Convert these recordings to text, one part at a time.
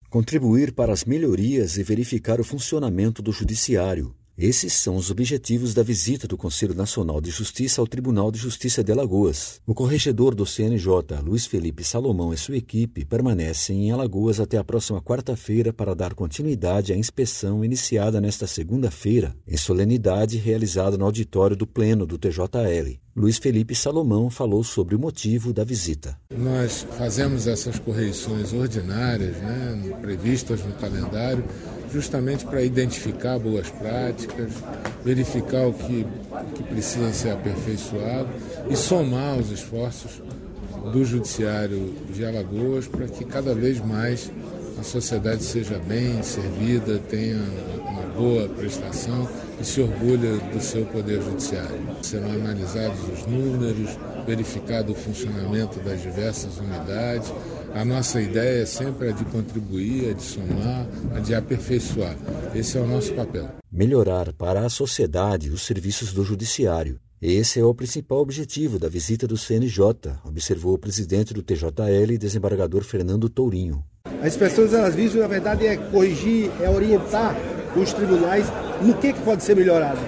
contribuir para as melhorias e verificar o funcionamento do Judiciário. Esses são os objetivos da visita do Conselho Nacional de Justiça ao Tribunal de Justiça de Alagoas. O corregedor do CNJ, Luiz Felipe Salomão, e sua equipe permanecem em Alagoas até a próxima quarta-feira para dar continuidade à inspeção iniciada nesta segunda-feira, em solenidade realizada no auditório do Pleno do TJL. Luiz Felipe Salomão falou sobre o motivo da visita. Nós fazemos essas correições ordinárias, previstas no calendário, justamente para identificar boas práticas, verificar o que precisa ser aperfeiçoado e somar os esforços do Judiciário de Alagoas para que cada vez mais a sociedade seja bem servida, tenha uma boa prestação e se orgulhe do seu Poder Judiciário. Serão analisados os números, verificado o funcionamento das diversas unidades. A nossa ideia sempre é de contribuir, é de somar, é de aperfeiçoar. Esse é o nosso papel. Melhorar para a sociedade os serviços do Judiciário. Esse é o principal objetivo da visita do CNJ, observou o presidente do TJL, desembargador Fernando Tourinho. As inspeções, elas visam, na verdade, é corrigir, é orientar os tribunais no que pode ser melhorado.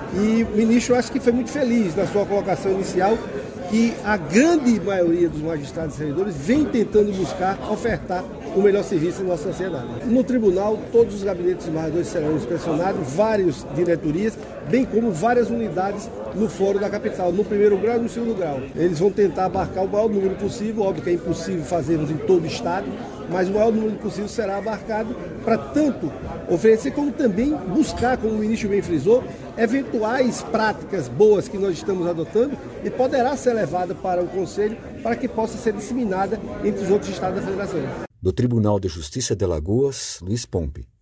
E o ministro, acho que foi muito feliz na sua colocação inicial, que a grande maioria dos magistrados e servidores vem tentando buscar ofertar o melhor serviço à nossa sociedade. No tribunal, todos os gabinetes dos desembargadores serão inspecionados, várias diretorias, bem como várias unidades no fórum da capital, no primeiro grau e no segundo grau. Eles vão tentar abarcar o maior número possível, óbvio que é impossível fazermos em todo o estado, mas o maior número possível será abarcado para tanto oferecer como também buscar, como o ministro bem frisou, eventuais práticas boas que nós estamos adotando e poderá ser levada para o Conselho para que possa ser disseminada entre os outros estados da Federação. Do Tribunal de Justiça de Alagoas, Luiz Pompe.